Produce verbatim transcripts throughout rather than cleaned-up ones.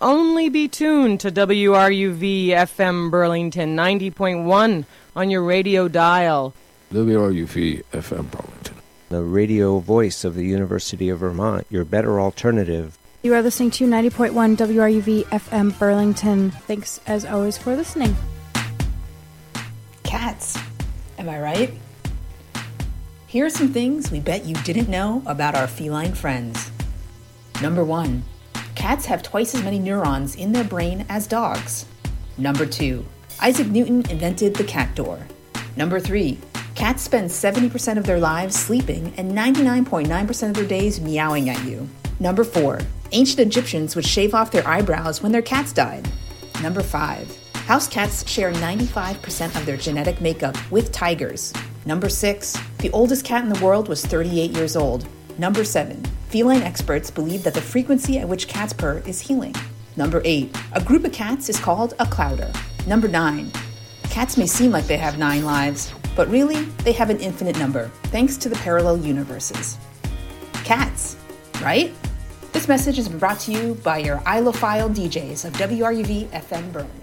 only be tuned to W R U V F M Burlington ninety point one on your radio dial. W R U V F M Burlington, the radio voice of the University of Vermont, your better alternative. You are listening to ninety point one W R U V F M Burlington. Thanks, as always, for listening. Cats, am I right? Here are some things we bet you didn't know about our feline friends. Number one, cats have twice as many neurons in their brain as dogs. Number two, Isaac Newton invented the cat door. Number three, cats spend seventy percent of their lives sleeping and ninety-nine point nine percent of their days meowing at you. Number four, ancient Egyptians would shave off their eyebrows when their cats died. Number five, house cats share ninety-five percent of their genetic makeup with tigers. Number six, the oldest cat in the world was thirty-eight years old. Number seven, feline experts believe that the frequency at which cats purr is healing. Number eight, a group of cats is called a clouder. Number nine, cats may seem like they have nine lives, but really, they have an infinite number, thanks to the parallel universes. Cats, right? This message is brought to you by your Ilophile D Js of W R U V F M Burlington.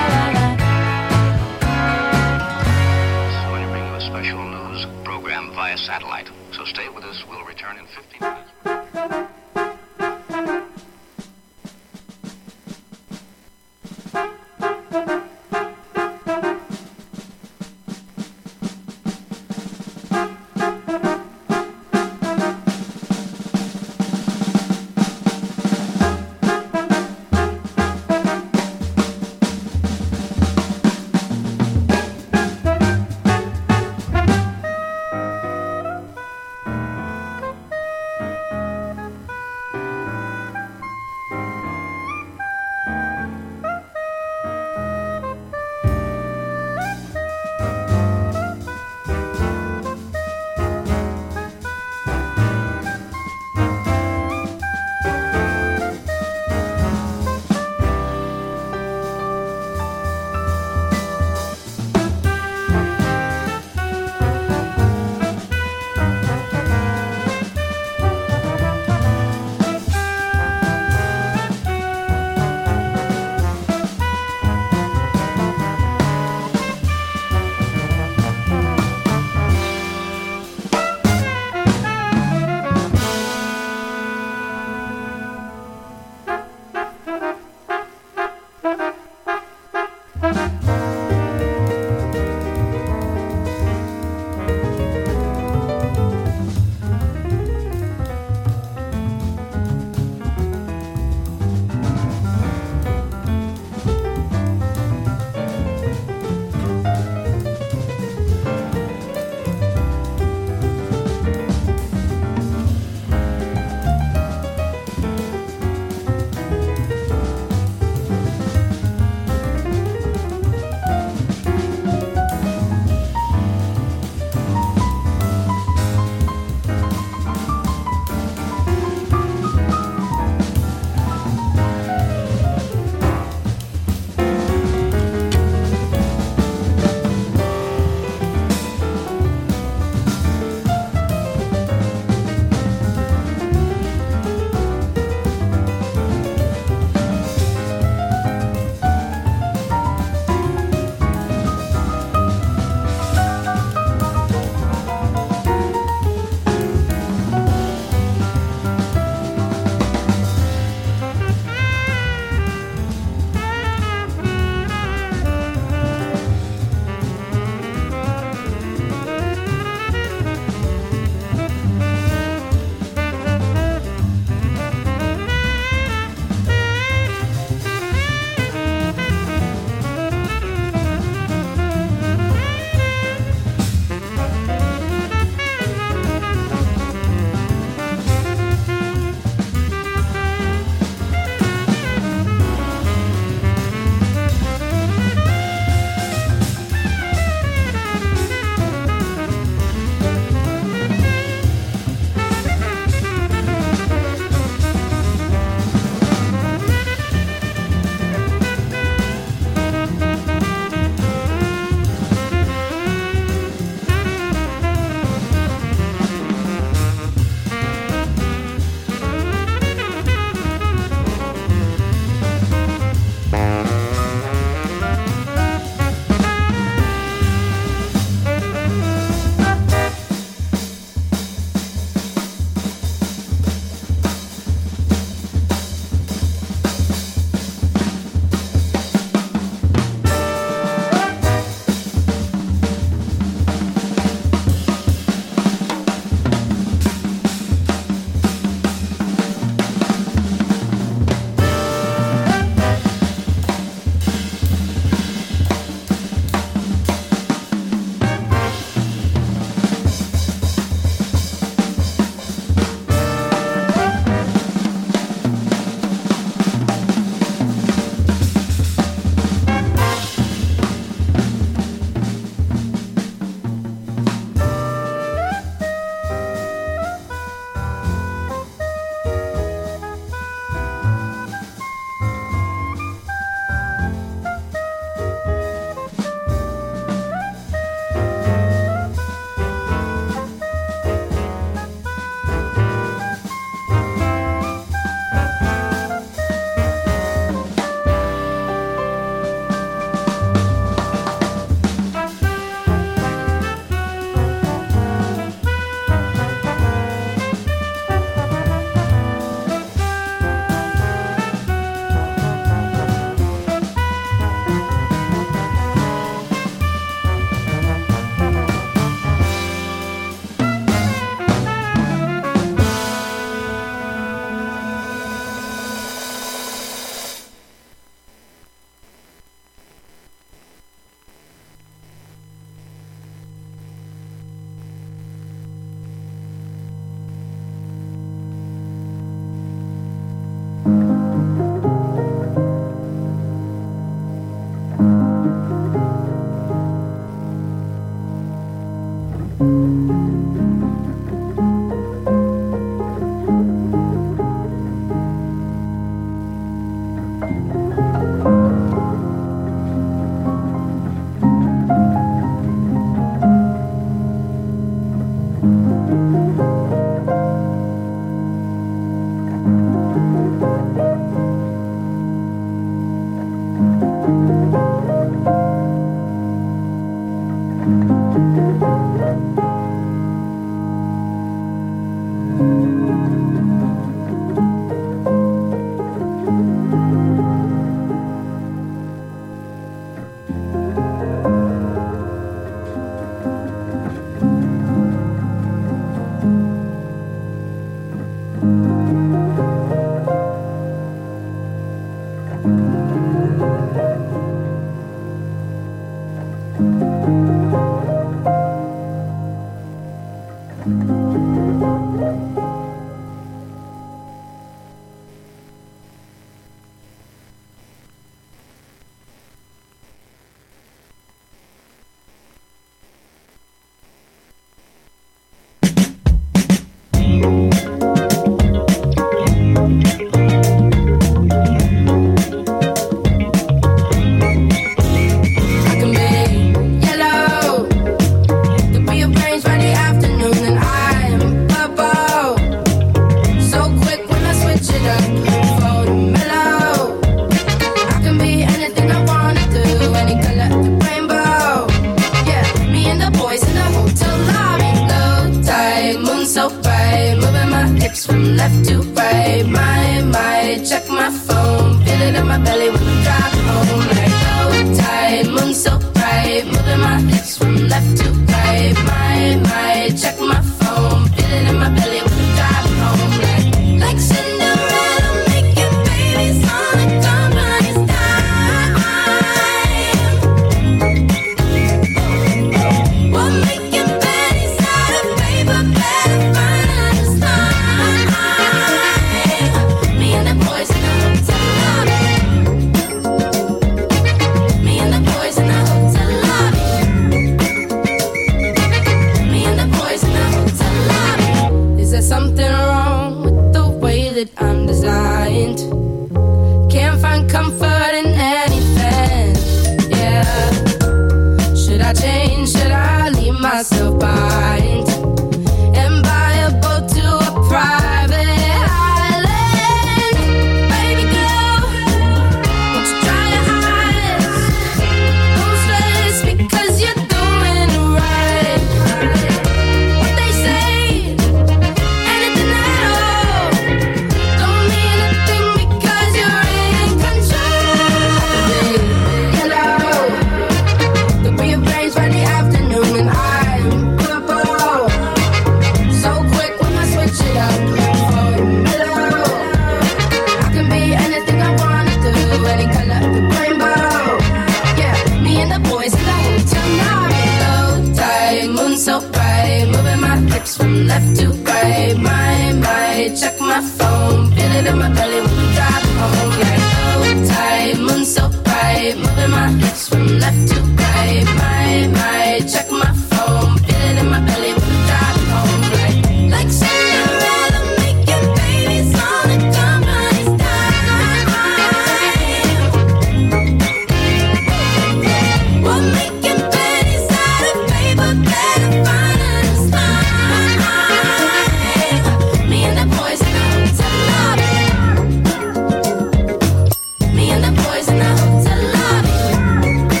Me and the boys in the hotel lobby.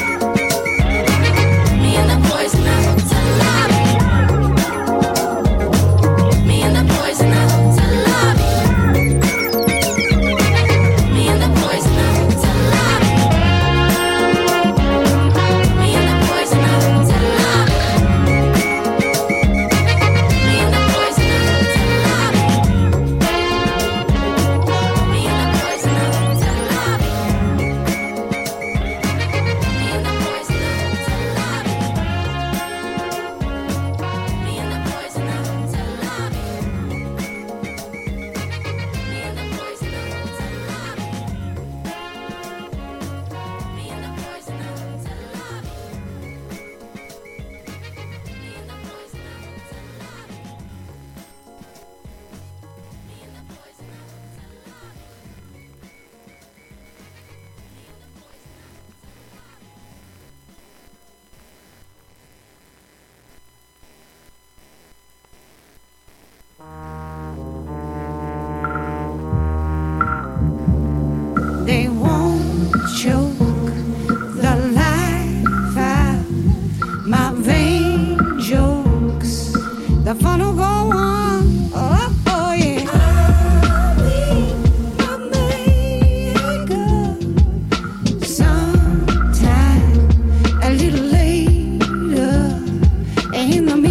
the fun will go on. Oh, oh yeah. I'll be a maker sometime a little later in the